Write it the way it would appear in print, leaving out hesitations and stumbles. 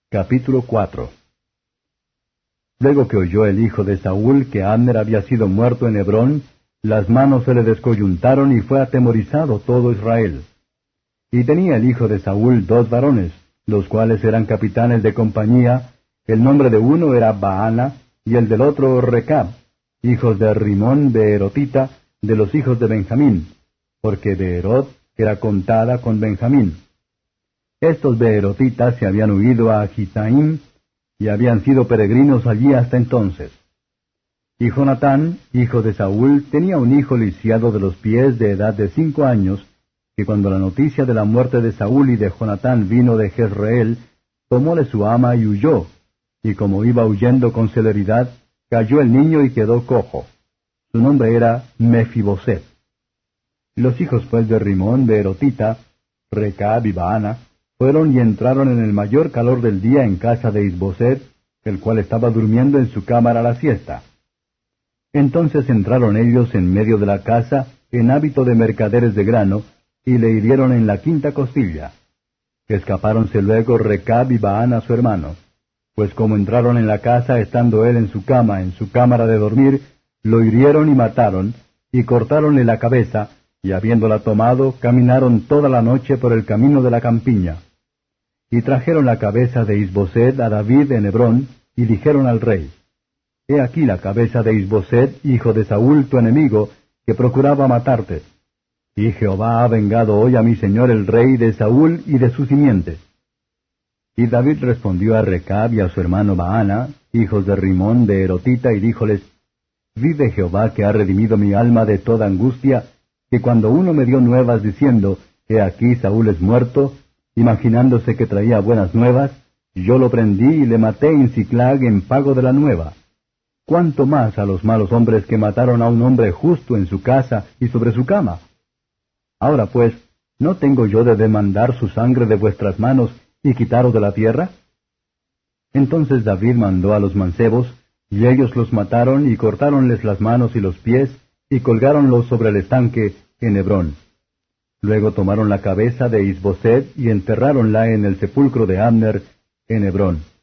Capítulo 4. Luego que oyó el hijo de Saúl que Abner había sido muerto en Hebrón, las manos se le descoyuntaron y fue atemorizado todo Israel. Y tenía el hijo de Saúl 2 varones, los cuales eran capitanes de compañía. El nombre de uno era Baana, y el del otro Recab, hijos de Rimón Beerotita, de los hijos de Benjamín, porque Beerot era contada con Benjamín. Estos beerotitas se habían huido a Gittaim, y habían sido peregrinos allí hasta entonces. Y Jonatán, hijo de Saúl, tenía un hijo lisiado de los pies de edad de 5 años, que cuando la noticia de la muerte de Saúl y de Jonatán vino de Jezreel, tomóle su ama y huyó, y como iba huyendo con celeridad, cayó el niño y quedó cojo. Su nombre era Mefiboset. Los hijos pues de Rimón Beerotita, Recab y Baana, fueron y entraron en el mayor calor del día en casa de Isboset, el cual estaba durmiendo en su cámara a la siesta. Entonces entraron ellos en medio de la casa, en hábito de mercaderes de grano, y le hirieron en la 5ª costilla. Escapáronse luego Recab y Baana su hermano, pues como entraron en la casa estando él en su cama, en su cámara de dormir, lo hirieron y mataron, y cortáronle la cabeza, y habiéndola tomado, caminaron toda la noche por el camino de la campiña. Y trajeron la cabeza de Isboset a David en Hebrón, y dijeron al rey: He aquí la cabeza de Isboset, hijo de Saúl tu enemigo, que procuraba matarte. Y Jehová ha vengado hoy a mi señor el rey de Saúl y de su simiente. Y David respondió a Recab y a su hermano Baana, hijos de Rimón de Erotita, y díjoles: Vive Jehová que ha redimido mi alma de toda angustia, que cuando uno me dio nuevas diciendo, He aquí Saúl es muerto, imaginándose que traía buenas nuevas, yo lo prendí y le maté en Siclag en pago de la nueva. ¿Cuánto más a los malos hombres que mataron a un hombre justo en su casa y sobre su cama? Ahora pues, ¿no tengo yo de demandar su sangre de vuestras manos y quitaros de la tierra? Entonces David mandó a los mancebos, y ellos los mataron y cortáronles las manos y los pies, y colgáronlos sobre el estanque en Hebrón. Luego tomaron la cabeza de Isboset y enterráronla en el sepulcro de Abner en Hebrón.